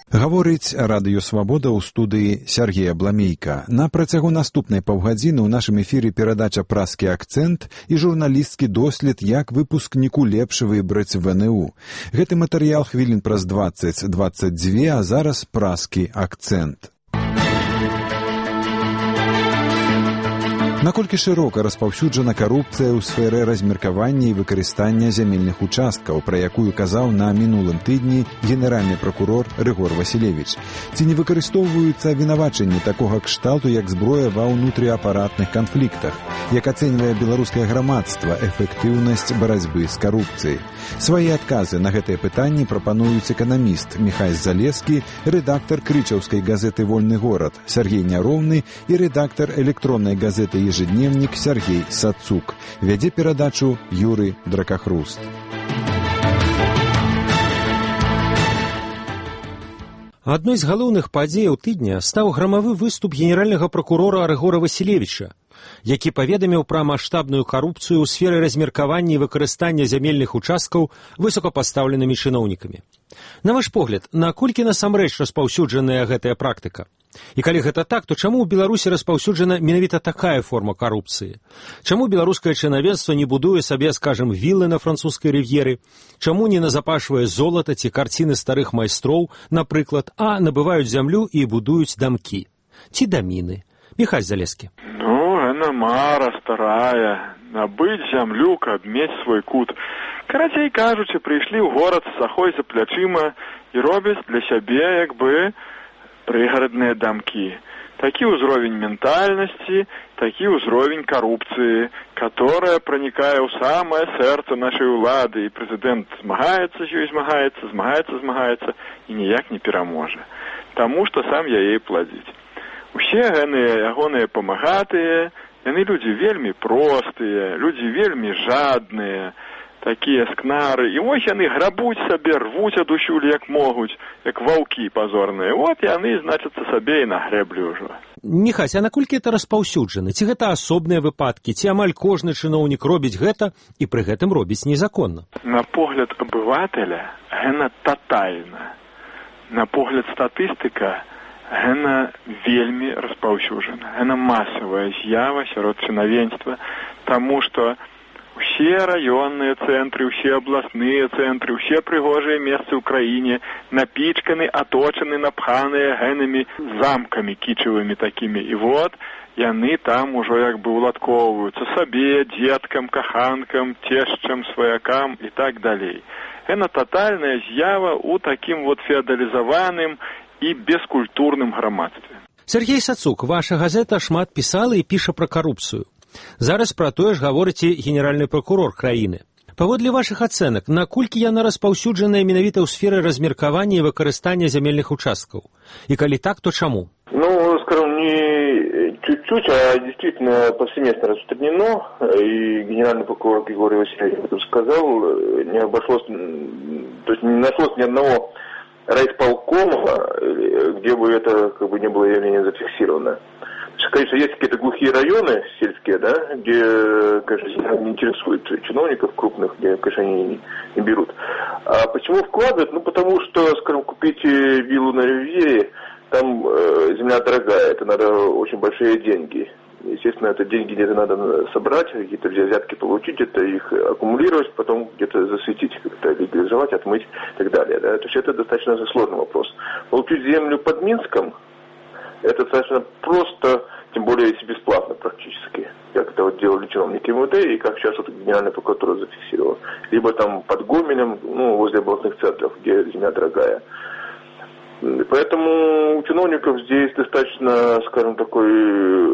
Гаворыць радыё «Свабода» ў студыі Сергея Бламейка. На працягу наступнай паўгадзіны ў нашым эфіры перадача «Праскі акцэнт» і журналісцкі дослед, як выпускніку лепш выбраць ВНУ. Гэты матэрыял хвілін праз 20-22, а зараз «Праскі акцэнт». Наколькі шырока распаўсюджана карупцыя ў сферы размеркавання і выкарыстання зямельных участкаў, пра якую казаў на мінулым тыдні генеральны пракурор Рыгор Васілевіч. Ці не выкарыстоўваюцца абвінавачанні такога кшталту, як зброя ва ўнутрыапаратных канфліктах? Як ацэньвае беларускае грамадства эфектыўнасць барацьбы з карупцыяй? Свае адказы на гэтыя пытанні прапануюць эканаміст Міхай Залескі, рэдактар крычаўскай газеты «Вольны горад» Сергей Няроўны і рэдактар электроннай газеты «Ежедневник» Сергей Сацук. Вядзе перадачу Юрый Дракахруст. Адной з галоўных падзеяў тыдня стаў грамавы выступ генеральнага пракурора Рыгора Васілевіча, які паведаміў пра маштабную карупцыю ў сферы размеркавання і выкарыстання зямельных участкаў высокапастаўленымі чыноўнікамі. На ваш погляд, наколькі насамрэч распаўсюджаная гэтая практыка? І калі гэта так, то чаму ў Беларусі распаўсюджана менавіта такая форма карупцыі? Чаму беларускае чынавенства не будуе сабе, скажам, віллы на французскай рыв'еры? Чаму не назапашвае золата ці карціны старых майстроў, напрыклад, а набываюць зямлю і будуюць дамкі? Ці даміны? Міхай Залескі. Яна мара старая, набыць зямлю, каб мець свой кут. Карацей кажучы, прыйшлі ў горад з сахой за плячыма і робяць для сябе, як бы, прыгарадныя дамкі. Такі ўзровень ментальнасці, такі ўзровень карупцыі, которая пранікае ў самае сэрца нашай улады, і прэзідэнт змагаецца з ёй, змагаецца і ніяк не пераможа. Таму што сам яе плодзіць. Усе ягоныя памагатыя, яны людзі вельмі простыя, людзі вельмі жадныя, такія скнары, і вось яны грабуць сабе, рвуць адусюль як могуць, як ваўкі пазорныя. Вот яны, значыцца, сабе і нагрэблі ўжо. Міхай, а наколькі гэта распаўсюджана? Ці гэта асобныя выпадкі? Ці амаль кожны чыноўнік робіць гэта і пры гэтым робіць незаконна? На погляд абывателя, гэта татальна. На погляд статыстыка, гэта вельмі распаўсюджана. Гэта масавая з'ява сярод чынавенства, таму што усе раённыя цэнтры, усе абласныя цэнтры, усе прыгожыя месцы ў краіне напічканы, аточаны, напханыя гэнымі замкамі кічавымі такімі. І вот яны там ужо як бы уладкоўваюцца сабе, дзеткам, каханкам, цешчам, сваякам і так далей. Гэта татальная з'ява ў такім вот феадалізаваным і бескультурным грамадстве. Сергей Сацук, ваша газета шмат пісала і піша пра карупцыю. Зараз пра тое ж гаворыць і генеральны пракурор краіны. Паводле вашых ацэнак, наколькі яна распаўсюджаная менавіта ў сферы размеркавання і выкарыстання зямельных участкаў? І калі так, то чаму? Скажем, не чуть-чуть, а действительно повсеместно распространено. И генеральный прокурор Григорий Васильевич об этом сказал. Не обошлось, то есть не нашлось ни одного райисполкома, где бы это как бы не было явление зафиксировано. Конечно, есть какие-то глухие районы сельские, да, где, конечно, не интересуют чиновников крупных, где, конечно, они не берут. А почему вкладывают? Потому что, скажем, купить виллу на ривьере, там земля дорогая, это надо очень большие деньги. Естественно, это деньги где-то надо собрать, какие-то взятки получить, где-то их аккумулировать, потом где-то засветить, как-то легализовать, отмыть и так далее. Да? То есть это достаточно сложный вопрос. Получить землю под Минском, это достаточно просто, тем более если бесплатно практически, как это вот делали чиновники МВД и как сейчас вот Генеральная прокуратура зафиксировала. Либо там под Гомелем, возле областных центров, где земля дорогая. Поэтому у чиновников здесь достаточно, скажем, такой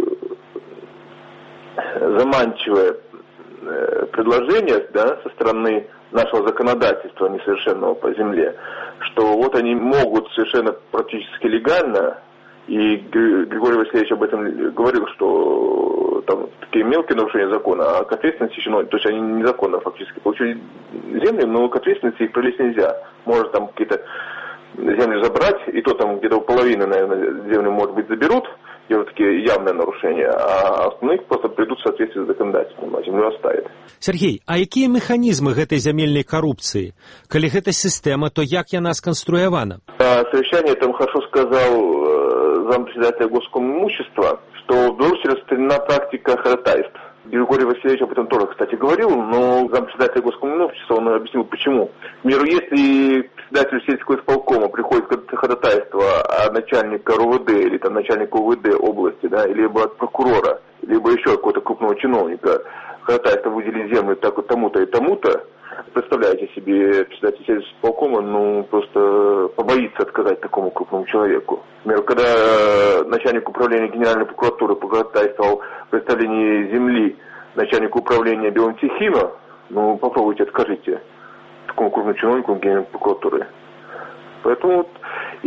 заманчивое предложение, да, со стороны нашего законодательства несовершенного по земле, что вот они могут совершенно практически легально, и Григорий Васильевич об этом говорил, что там такие мелкие нарушения закона, а к ответственности чиновников, то есть они незаконно фактически получили земли, но к ответственности их привлечь нельзя. Может там какие-то земли забрать, и то там где-то половины, наверное, земли, может быть, заберут, делают такие явные нарушения, а остальные просто придут в соответствии с законодательством, а землю оставят. Сергей, а якія механізмы гэтай зямельнай карупцыі? Калі гэта сістэма, то як яна сканструявана? На совещании там хорошо сказал зампредседателя Госкомимущества, что в Беларуси распространена практика ходатайств. Григорий Васильевич об этом тоже, кстати, говорил, но зампредседателя Госкомимущества он объяснил, почему. К примеру, если председателю сельского исполкома приходит ходатайство от начальника РУВД или там начальника УВД области, да, либо от прокурора, либо еще какого-то крупного чиновника, ходатайство выделить землю так вот тому-то и тому-то, представляете себе, председатель сельского исполкома, ну, просто побоится отказать такому крупному человеку. Например, когда начальник управления Генеральной прокуратуры походатайствовал в представлении земли начальнику управления Беломтехима, ну, попробуйте, откажите такому крупному чиновнику Генеральной прокуратуры. Поэтому вот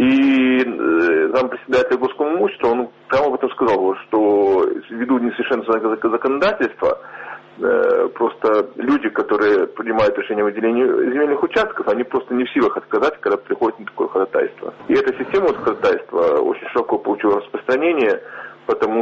и зампредседателя Госкомимущества, он прямо об этом сказал, что ввиду несовершенства законодательства, просто люди, которые принимают решение о выделении земельных участков, они просто не в силах отказать, когда приходит на такое ходатайство. И эта система ходатайства очень широко получила распространение, потому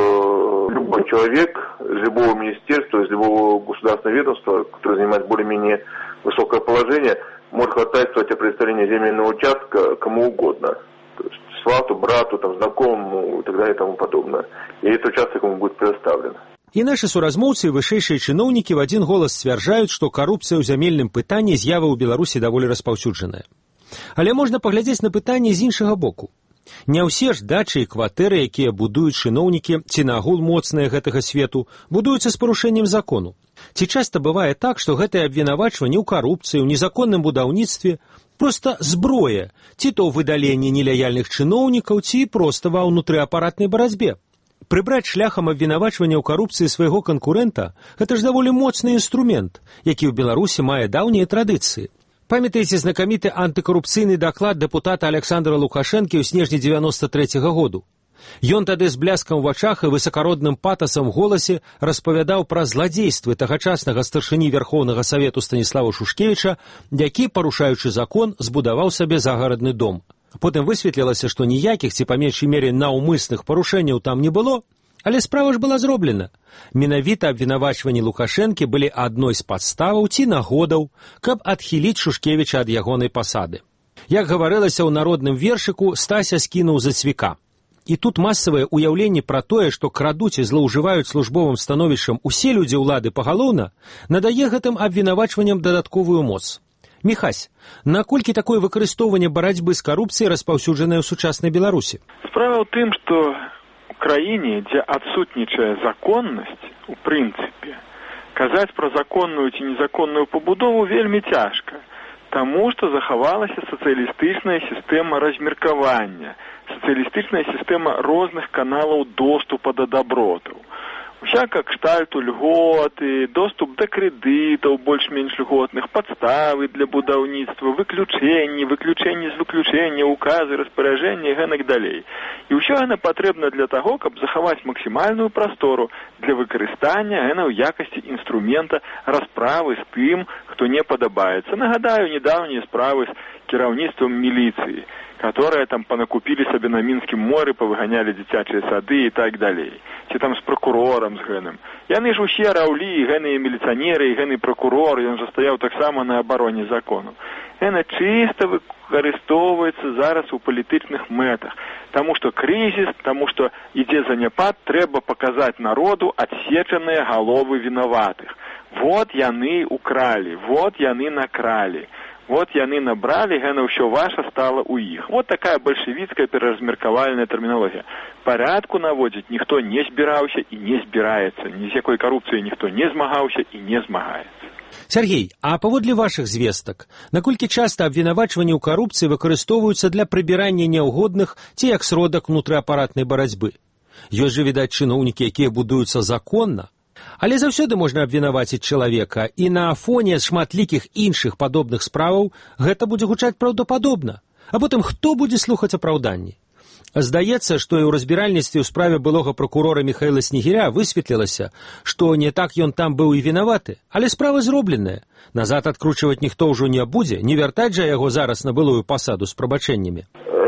что любой человек из любого министерства, из любого государственного ведомства, который занимает более-менее высокое положение, может ходатайствовать о предоставлении земельного участка кому угодно. То есть свату, брату, там, знакомому и так далее и тому подобное. И этот участок ему будет предоставлен. І нашы суразмоўцы і вышэйшыя чыноўнікі в адзін голас сцвярджаюць, што карупцыя ў зямельным пытанні з'ява ў Беларусі даволі распаўсюджаная. Але можна паглядзець на пытанне з іншага боку. Не ўсе ж дачы і кватэры, якія будуюць чыноўнікі ці нагул моцныя гэтага свету, будуюцца з парушэннем закону. Ці часта бывае так, што гэтае абвінавачванне ў карупцыі, ў незаконным будаўніцтве проста зброя, ці то ў выдаленні нелаяльных чыноўнікаў, ці проста ва ўнутрыапаратнай барацьбе. Прыбраць шляхам абвінавачвання ў карупцыі свайго канкурэнта – гэта ж даволі моцны інструмент, які ў Беларусі мае даўнія традыцыі. Памятаеце знакаміты антыкарупцыйны даклад дэпутата Александра Лукашэнкі ў снежні 93-го году? Ён тады з бляскам у вачах і высакародным патасам у голасе распавядаў пра зладзействы тагачаснага старшыні Верхоўнага Савету Станіслава Шушкевіча, які, парушаючы закон, збудаваў сабе загарадны дом. Потым высветлілася, што ніякіх ці па меншай мере наўмысных парушэнняў там не было, але справа ж была зроблена. Менавіта абвінавачванні Лукашэнкі былі адной з падставаў ці нагодаў, каб адхіліць Шушкевіча ад ягонай пасады. Як гаварылася ў народным вершыку, Стася скінуў за цвіка. І тут масавае ўяўленне пра тое, што крадуць і злоўжываюць службовым становішчам усе людзі ўлады пагалоўна, надае гэтым абвінавачванням дадатковую моц. Міхась, наколькі такое выкарыстоўванне барацьбы з карупцыяй распаўсюджанае ў сучаснай Беларусі? Справа ў тым, што ў краіне, дзе адсутнічае законнасць, у прынцыпе, казаць пра законную ці незаконную пабудову вельмі цяжка, таму што захавалася сацыялістычная сістэма размеркавання, сацыялістычная сістэма розных каналаў доступа да дабротаў. Усяка кштальту льготы, доступ да крэдытаў больш-менш льготных, падставы для будаўніцтва, выключэнні з выключэння, указы, распараджэнні і гэтак далей. І ўсё яна патрэбна для таго, каб захаваць максімальную прастору для выкарыстання яна ў якасці інструмента расправы з тым, хто не падабаецца. Нагадаю, недаўнія справы з кіраўніцтвам міліцыі, которые там понакупили себе на Мінскім моры, повыгоняли дзіцячыя сады и так далей. Ці там с прокурором з гэным. Яны ж усе раўлі, гэныя міліцыянеры, і гэны прокурор, ён жа стаяў таксама на абароне закону. Яна чыста выкарыстоўваецца зараз у палітычных мэтах. Таму што крызіс, таму што ідзе заняпад, трэба паказаць народу адсечаныя галовы вінаватых. Вот яны укралі, вот яны накралі. Вот яны набралі, гэна ўсё ваша стала ў іх. Вот такая бальшавіцкая пераразмеркавальная тэрміналогія. Парядку наводзіць ніхто не збіраўся і не збіраецца. Ні з якой карупцыяй ніхто не змагаўся і не змагаецца. Сергей, а паводле вашых звестак, наколькі часта абвінавачванні ў карупцыі выкарыстоўваюцца для прыбірання няўгодных ці як сродак унутрыапаратнай барацьбы? Ёсць жа, відаць, чыноўнікі, якія будуюцца законна. Але заўсёды можна абвінаваціць чалавека, і на фоне шматлікіх іншых падобных справаў гэта будзе гучаць праўдападобна. А потым хто будзе слухаць апраўданні? Здаецца, што і ў разбіральніцтве ў справе былога прокурора Михаила Снегиря высветлілася, што не так ён там быў і вінаваты, але справа зробленая. Назад адкручваць ніхто ўжо не будзе, не вяртаць жа яго зараз на былую пасаду з прабачэннямі. Не, ну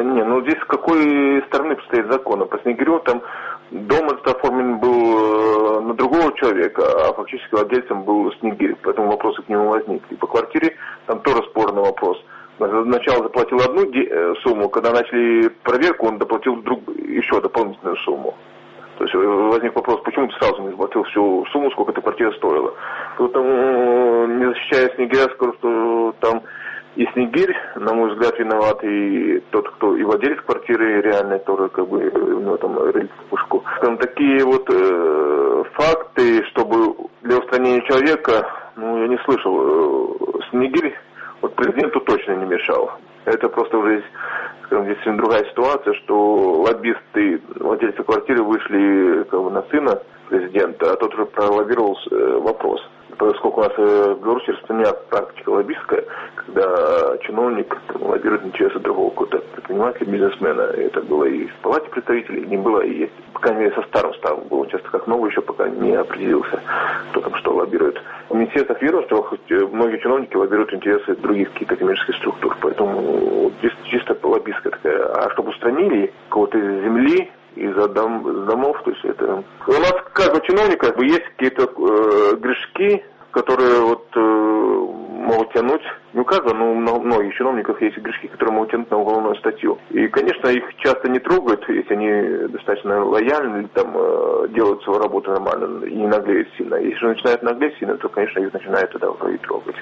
вот здесь с какой стороны стоит закон? По Снегиреву там дом этот оформлен был на другого человека, а фактически владельцем был Снегирев, поэтому вопросы к нему возникли. По квартире там тоже спорный вопрос. Сначала заплатил одну сумму, когда начали проверку, он доплатил еще дополнительную сумму. То есть возник вопрос, почему ты сразу не заплатил всю сумму, сколько эта квартира стоила. Поэтому, не защищая Снегиря, скажу, что там и Снегирь, на мой взгляд, виноват, и тот, кто и владелец квартиры реальный, тоже как бы у него там рыльце в пушку. Там такие вот факты, чтобы для устранения человека, я не слышал. Снегирь вот президенту точно не мешал. Это просто уже, скажем, здесь другая ситуация, что лоббисты, владельцы квартиры вышли как бы на сына президента, а тот уже пролоббировал вопрос. Поскольку у нас в Беларуси распространена практика лоббистская, когда чиновник лоббирует интересы другого какого-то предпринимателя, бизнесмена. Это было и в палате представителей, не было и есть. По крайней мере, со старым ставом было часто как новый, еще пока не определился, кто там что лоббирует. В министерствах ведомства хоть многие чиновники лоббируют интересы других каких-то коммерческих структур. Поэтому здесь чисто лоббистская такая. А чтобы устранили кого-то из земли, из-за домов, то есть это... У нас, как у чиновников, есть какие-то грешки, которые могут тянуть, не у каждого, но у многих чиновников есть грешки, которые могут тянуть на уголовную статью. И, конечно, их часто не трогают, если они достаточно лояльны, или там делают свою работу нормально и не наглеют сильно. Если же начинают наглеть сильно, то, конечно, их начинают тогда уже и трогать.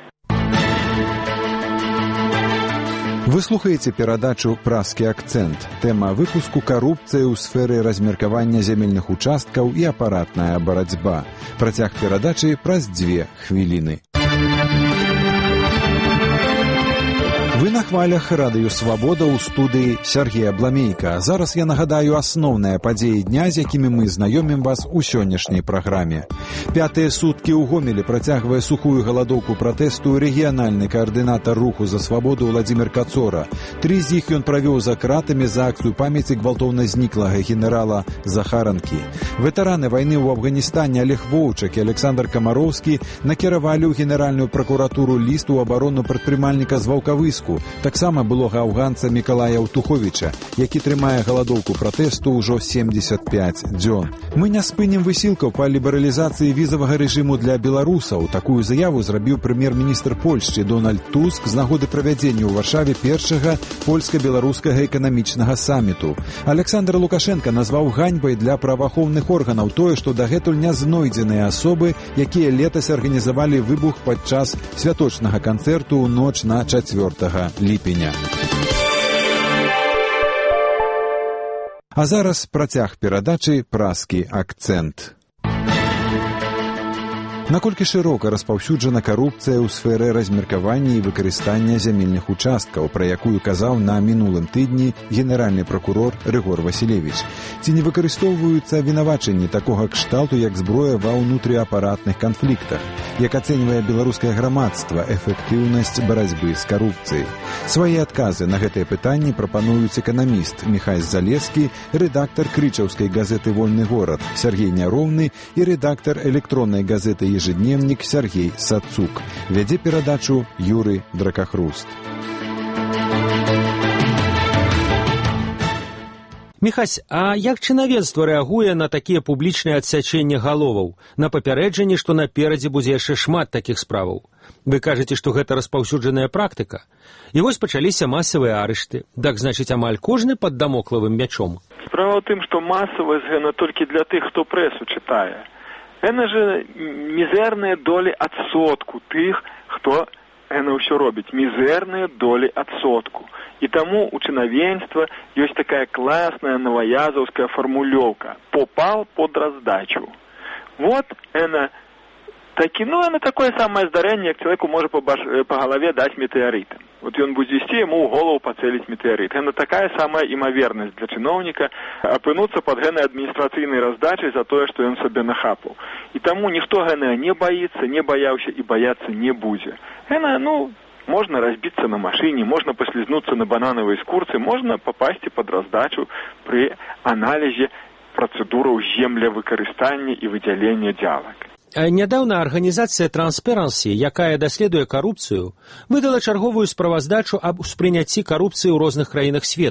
Вы слухаеце перадачу «Праскі акцэнт». Тэма выпуску «Карупцыя ў сферы размеркавання зямельных участкаў і апаратная барацьба». Працяг перадачы праз 2 хвіліны. Вы на хвалях радыё «Свабода» ў студыі Сергея Бламейка. Зараз я нагадаю асноўныя падзеі дня, з якімі мы знаёмім вас у сённяшняй праграме. 5-е суткі ў Гомелі працягвае сухую галадоўку пратэсту рэгіянальны каардынатар руху за свабоду Владзімір Кацора. 3 з іх ён правёў за кратамі за акцыю памяці гвалтоўна зніклага генерала Захаранкі. Ветэраны вайны ў Афганістане Олег Воўчак і Александр Камароўскі накіравалі ў генеральную пракуратуру ліст у абарону прадпрымальніка з Ваўкавыску, таксама былога афганца Мікалая Ўтуховіча, які трымае галадоўку пратэсту ўжо 75 дзён. Мы не спынім высілкаў па лібералізацыі візавага рэжыму для беларусаў. Такую заяву зрабіў прэм'ер-міністр Польшчы Дональд Туск з нагоды правядзення ў Варшаве першага польска-беларускага эканамічнага саміту. Александр Лукашенко назваў ганьбай для праваахоўных органаў тое, што дагэтуль не знойдзеныя асобы, якія летась арганізавалі выбух падчас святочнага канцэрту ў ноч на 4 ліпеня. А зараз працяг перадачы «Праскі акцэнт». Наколькі шырока распаўсюджана карупцыя ў сферы размеркавання і выкарыстання зямельных участкаў, пра якую казаў на мінулым тыдні генеральны пракурор Рыгор Васілевіч. Ці не выкарыстоўваюцца вінавачанні такога кшталту, як зброя ва ўнутрыапаратных канфліктах? Як ацэньвае беларускае грамадства эфектыўнасць барацьбы з карупцыяй? Свае адказы на гэтыя пытанні прапануюць эканаміст Міхась Залескі, рэдактар крычаўскай газеты «Вольны горад» Сергей Няроўны і рэдактар электроннай газеты «Ежедневник» Сергей Сацук. Вядзе перадачу Юры Дракахруст. Міхась, а як чынавенства рэагуе на такія публічныя адсячэнні галоваў, на папярэджанні, што наперадзе будзе яшчэ шмат такіх справаў? Вы кажаце, што гэта распаўсюджаная практыка? І вось пачаліся масавыя арышты. Так, значыць, амаль кожны пад дамоклавым мячом. Справа ў тым, што масавасць гэта толькі для тых, хто прэсу чытае. Гэта же мізэрныя долі адсотку тых, хто гэта ўсё робіць. Мізэрныя долі адсотку. І таму у чынавенства ёсць такая класная новаязаўская формулёўка. Попал под раздачу. Вот это такое самое здарэнне, як человеку можа по галаве даць метэарытам. Вот ён будзе ісці, яму ў голову пацэліць метэарыт. Гэта такая самая імавернасць для чыноўніка апынуцца пад гэтай адміністрацыйнай раздачай за тое, што ён сабе нахапаў. І таму ніхто гэта не баіцца, не баяўся і баяцца не будзе. Гэта, можно разбиться на машине, можно послизнуться на банановой скурце, можно попасть под раздачу при анализе процедураў землевыкарыстання і выдзялення дзялак. Нядаўна арганізацыя Transparency, якая даследуе карупцыю, выдала чарговую справаздачу аб успрыняцці карупцыі ў розных краінах свету.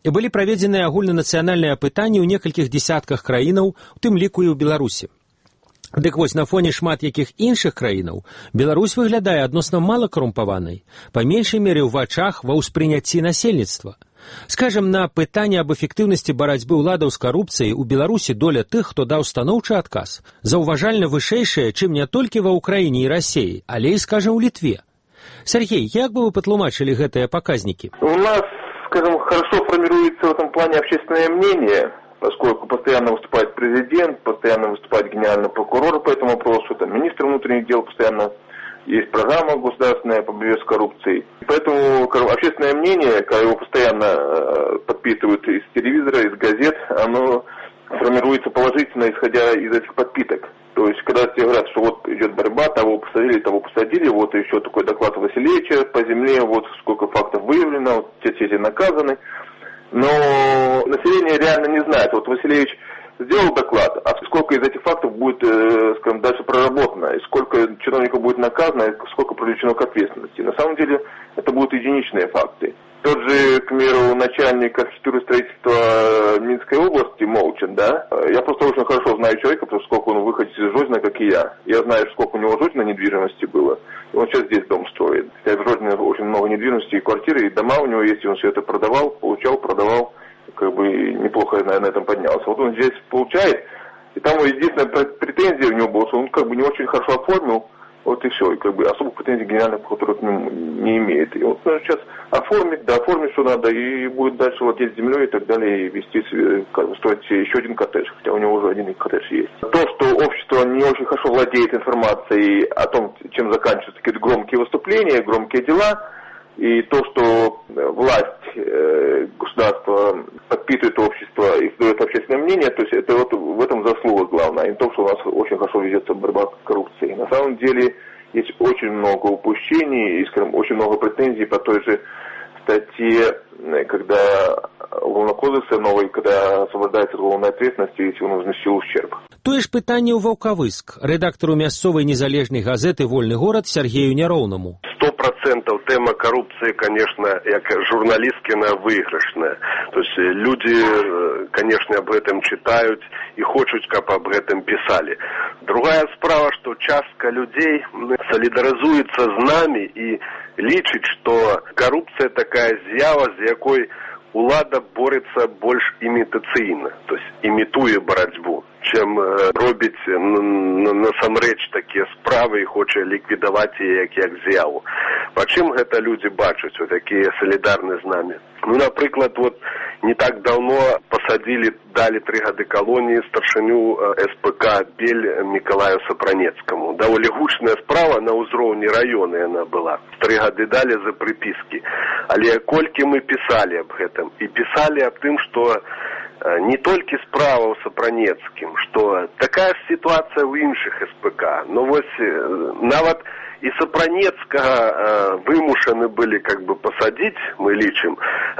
і былі праведзеныя агульнанацыянальныя апытанні ў некалькіх дзесятках краінаў, у тым ліку і ў Беларусі. Дык вось, на фоне шмат якіх іншых краінаў Беларусь выглядае адносна мала карумпаванай, па меншай мере ў вачах ва ўспрыняцці насельніцтва. Скажем, на пытанне аб эфектыўнасці барацьбы ўладаў з карупцыяй у Беларусі доля тых, хто даў станоўчы адказ, заўважальна вышэйшая, чым не толькі ва Ўкраіне і Расіі, але і, скажем, у Літве. Сергей, як бы вы патлумачылі гэтыя паказнікі? У нас, скажем, хорошо формируется в этом плане общественное мнение, поскольку постоянно выступает президент, постоянно выступает генеральный прокурор по этому вопросу, там министр внутренних дел постоянно, есть программа государственная по борьбе с коррупцией. Поэтому общественное мнение, когда его постоянно подпитывают из телевизора, из газет, оно формируется положительно, исходя из этих подпиток. То есть, когда тебе говорят, что вот идет борьба, того посадили, вот еще такой доклад Василевича по земле, вот сколько фактов выявлено, вот те наказаны. Но население реально не знает. Вот Василевич сделал доклад, а сколько из этих фактов будет, скажем, дальше проработано, и сколько чиновников будет наказано, и сколько привлечено к ответственности. На самом деле это будут единичные факты. Тот же, к примеру, начальник архитектуры и строительства Минской области Молчин, да, я просто очень хорошо знаю человека, потому что сколько он выходит из Жодина, как и я. Я знаю, сколько у него Жодина недвижимости было, и он сейчас здесь дом строит. В Жодине очень много недвижимости, и квартиры, и дома у него есть, и он все это продавал, получал, продавал, как бы неплохо на этом поднялся. Вот он здесь получает, и там единственная претензия у него была, что он как бы не очень хорошо оформил, вот и все, и как бы особых претензий генеральный прокурор к нему не имеет. И вот нужно сейчас оформить, что надо, и будет дальше владеть землей и так далее, и вести, как бы, строить еще один коттедж, хотя у него уже один коттедж есть. То, что общество не очень хорошо владеет информацией о том, чем заканчиваются какие-то громкие выступления, громкие дела, и то, что власть государства подпитывает общество и создает общественное мнение, то есть это вот в этом заслуга главная, а не то, что у нас очень хорошо ведется борьба с коррупцией. На самом деле есть очень много упущений и, скажем, очень много претензий по той же статье, когда уголовного кодекса новый, когда освобождается от уголовной ответственности, если он наносил ущерб. Тое ж пытанне ў Ваўкавыск рэдактару мясцовай незалежнай газеты «Вольны горад» Сергею Няроўнаму. 100% тема коррупции, конечно, как журналисткина выигрышная. То есть люди, конечно, об этом читают и хотят, как об этом писали. Другая справа, что частка людей солидаризуется с нами и лічыць, что коррупция такая з'ява, з якой улада бореться больш імітацыйна, то есть імітуе барацьбу, чым робіць насамрэч такія справы і хоча ліквідаваць яе як з'яву. Пачым гэта людзі бачаць, вот такія салідарныя з намі. Ну, напрыклад, вот не так давно посадили, дали 3 гады колонии старшиню СПК Бель Миколаю Сапранецкому. Довольно гучная справа на узроўні района она была. 3 гады дали за приписки. Але колькі мы писали об этом. И писали об том, что не только справа у Сапранецким, что такая ситуация в іншых СПК. Но вот нават и Сапранецкага вымушаны были как бы посадить, мы лічым,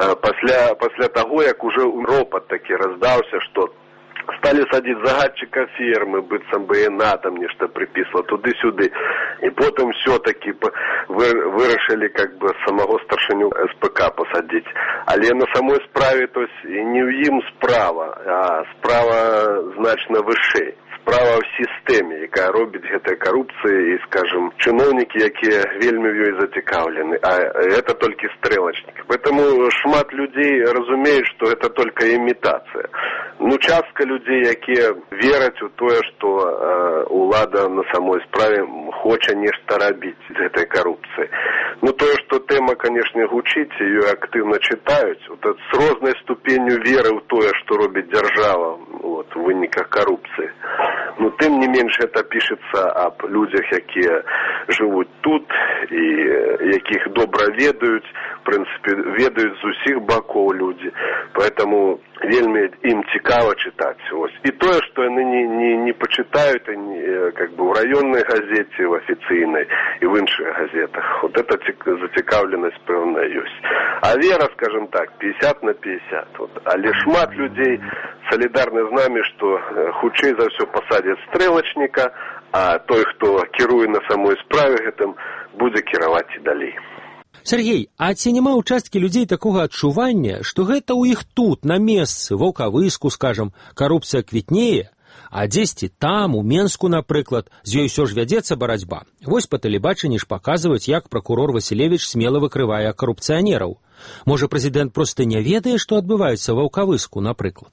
пасля того, як уже ропот таки раздаўся, что стали садить загадчика фермы, быццам бы БНА там нешта приписала туды-сюды. И потом все-таки вырашили как бы самого старшиню СПК посадить. Але на самой справе, то есть не в ім справа, а справа значно вышэй. Справа в сістэме, якая робіць гэтай карупцыі, і, скажем, чыноўнікі, якія вельмі в ёй зацікаўлены, а это толькі стрэлачнікі. Поэтому шмат людей разумеюць, что это только имитация. Ну, частка людей, якія вераць у тое, что улада на самой справе хоча нешта рабіць з гэтай карупцыі. Ну, тое, что тэма, конечно, гучыць, ее активно читаюць, вот, с рознай ступенью веры ў тое, что робіць дзяржава, вот, в выніках карупцыі. Но тем не меньше это пишется об людях, якія живут тут и якіх добра ведаюць, в принципе, ведаюць з усіх боков люди. Поэтому вельмі им цікаво читать. И то, что они не почитают они, как бы в районной газете, в официальной и в інших газетах. Вот эта зацікавленность певна есть. А вера, скажем так, 50/50. Вот. Але шмат людей солидарны з нами, что хутчэй за все посадят стрелочника, а той, хто кіруе на самой справе гэтым, будзе кіраваць і далей. Сергей, а ці няма ў часткі людзей такога адчування, што гэта ў іх тут, на месцы, Ваўкавыску, скажам, карупцыя квітнее, а дзесьці там, у Менску, напрыклад, з ёй усё ж вядзецца барацьба. Вось па тэлебачанні ж паказваюць, як пракурор Васілевіч смела выкрывае карупцыянераў. Можа, прэзідэнт проста не ведае, што адбываецца ў Ваўкавыску, напрыклад?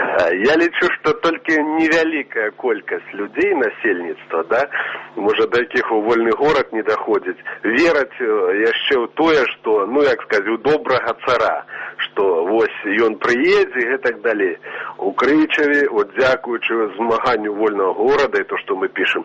Я лічу, што толькі невялікая колькасць людзей, насельніцтва, да, можа, да якіх у вольны горад не даходзіць, вераць яшчэ ў тое, што, ну, як сказаць, у добрага цара, што вось ён прыедзе і гэтак далей. У Крычаве, от дзякуючы змаганню вольнага горада, і то, што мы пішам,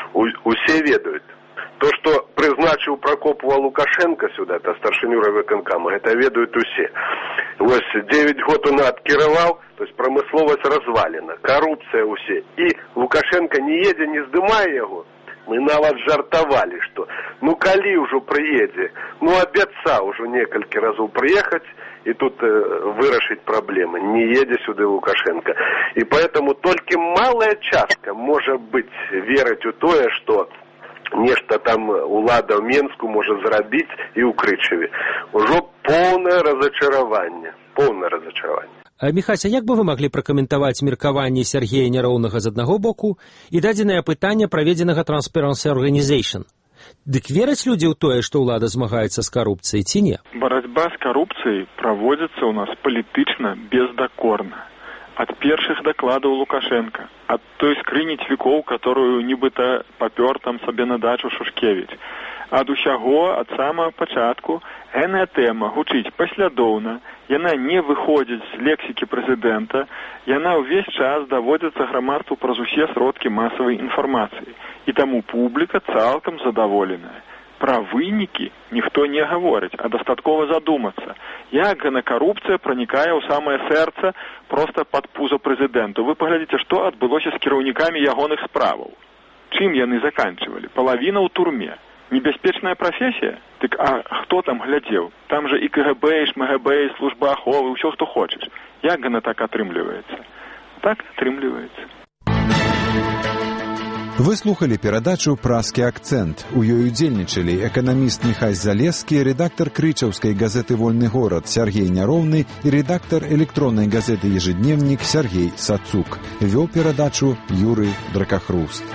усе ведаюць. То, што прызначыў Прокопова Лукашенко сюда, это старшыню райвыканкама, гэта ведаюць усе. Вось 9 год он адкіраваў, то есть прамысловасць развалена, карупцыя усе. І Лукашенко не едзе, не здымае яго. Мы нават жартавалі, што ну калі ўжо прыедзе, ну абяцаў ужо некалькі разоў прыехаць і тут вырашыць праблемы. Не едзе сюды Лукашенко. І поэтому толькі малая частка можа быць верыць у тое, што нешта там улада ў Менску можа зрабіць і ў Крычаве. Ужо поўнае разачараванне. Поўнае разачараванне. Міхася, як бы вы маглі пракаментаваць меркаванне Сергея Няроўнага з аднаго боку і дадзенае пытанне праведзенага Transparency Organization? Дык вераць людзі ў тое, што ўлада змагаецца з карупцыяй ці не? Барацьба з карупцыяй праводзіцца ў нас палітычна бездакорна. От першых докладаў Лукашенко, от той скрыні цвікоў, которую нібыта папёр там сабе на дачу Шушкевіч. Ад усяго, ад самага пачатку, гэтая тэма гучыць паслядоўна, яна не выходзіць з лексікі прэзідэнта, яна ўвесь час даводзіцца грамадству праз усе сродкі масавай інфармацыі. І таму публіка цалкам задаволеная. Пра вынікі ніхто не гаворыць, а дастаткова задумацца, як гэна карупцыя пранікае ў самае сэрца проста пад пузо прэзідэнту. Вы паглядзіце, што адбылося з кіраўнікамі ягоных справаў. Чым яны заканчивалі? Палавіна ў турме. Небяспечная прафесія? Дык а хто там глядзеў? Там жа і КГБ, і ШМГБ, і служба аховы, ўсё, што хочаш. Як яна так атрымліваецца? Так атрымліваецца. Вы слухали перадачу «Праскі акцэнт». У ёй удзельнічалі эканаміст Міхась Залескі, редактор крычаўскай газеты «Вольны горад» Сергей Няроўны і редактор электроннай газеты «Ежедневник» Сергей Сацук. Вёў перадачу Юрый Дракахруст.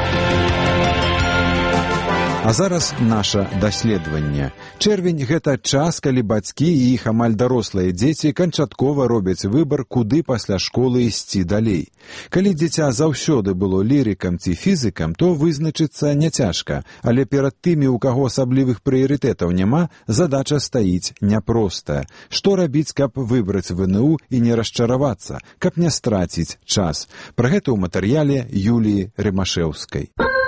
А зараз наша даследаванне. Чэрвень – гэта час, калі бацькі і іх амаль дарослыя дзеці канчаткова робяць выбар, куды пасля школы ісці далей. Калі дзіця заўсёды было лірыкам ці фізікам, то вызначыцца няцяжка, але перад тымі, у каго асаблівых прыярытэтаў няма, задача стаіць няпростая. Што рабіць, каб выбраць ВНУ і не расчаравацца, каб не страціць час? Пра гэта ў матэрыяле Юліі Рымашэўскай.